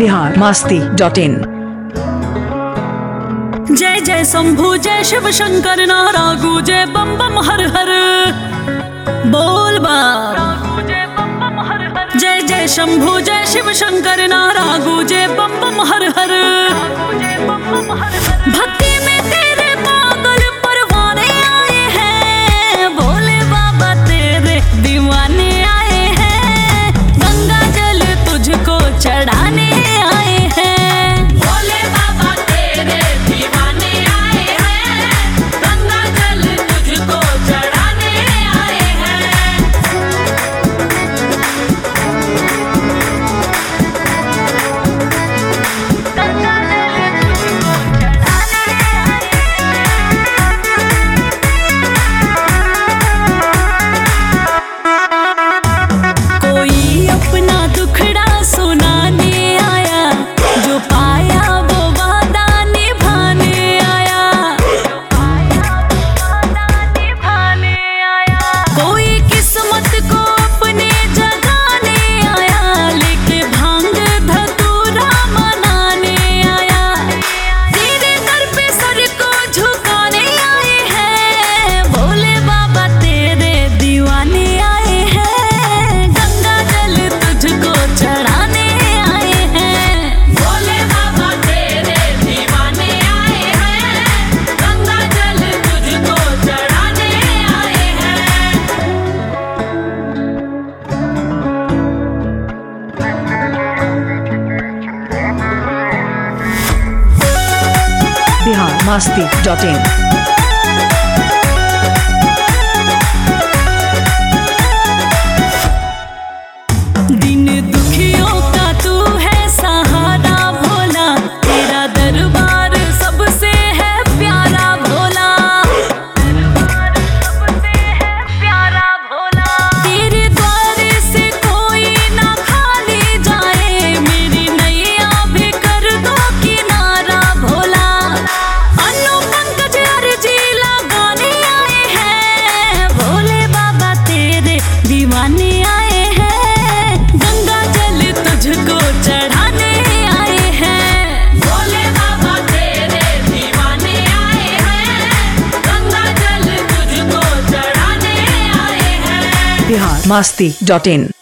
biharmasti.in। जय जय शंभु जय शिव शंकर नारा गूंजे बम बम हर हर बोल बम। जय जय शंभु जय शिव शंकर नारा गूंजे बम बम हर हर। भक्ति में तेरे पागल परवाने आए हैं, भोले बाबा तेरे दीवाने आए हैं। गंगा जल तुझको चढ़ाने आए हैं, भोले बाबा तेरे दीवाने आए हैं। गंगा जल तुझको चढ़ाने आए हैं। गंगा जल तुझको चढ़ाने कोई अपना दुखड़ा सुनाने आया, जो पाया वो वादा निभाने आया। कोई किस्मत को अपने जगाने आया, लेके भांग धतूरा मनाने आया। तेरे दर पे सर को झुकाने आए हैं, भोले बाबा तेरे दीवाने आए हैं। गंगा जल तुझको चढ़ाने आए हैं, भोले बाबा तेरे दीवाने आए हैं। गंगा जल तुझको चढ़ाने आए हैं। biharmasti.in। दिन दुखियों का तू है सहारा भोला, तेरा दरबार सबसे है प्यारा भोला। तेरे द्वारे से कोई ना खाली जाए, मेरी नैया भी कर दो किनारा भोला। अनु पंकज अर्जी लगाने आए हैं, भोले बाबा तेरे दीवाने आए हैं। गंगा जल तुझको चढ़ाने आए हैं, भोले बाबा तेरे दीवाने आए हैं। गंगा जल तुझको चढ़ाने आए हैं। biharmasti.in।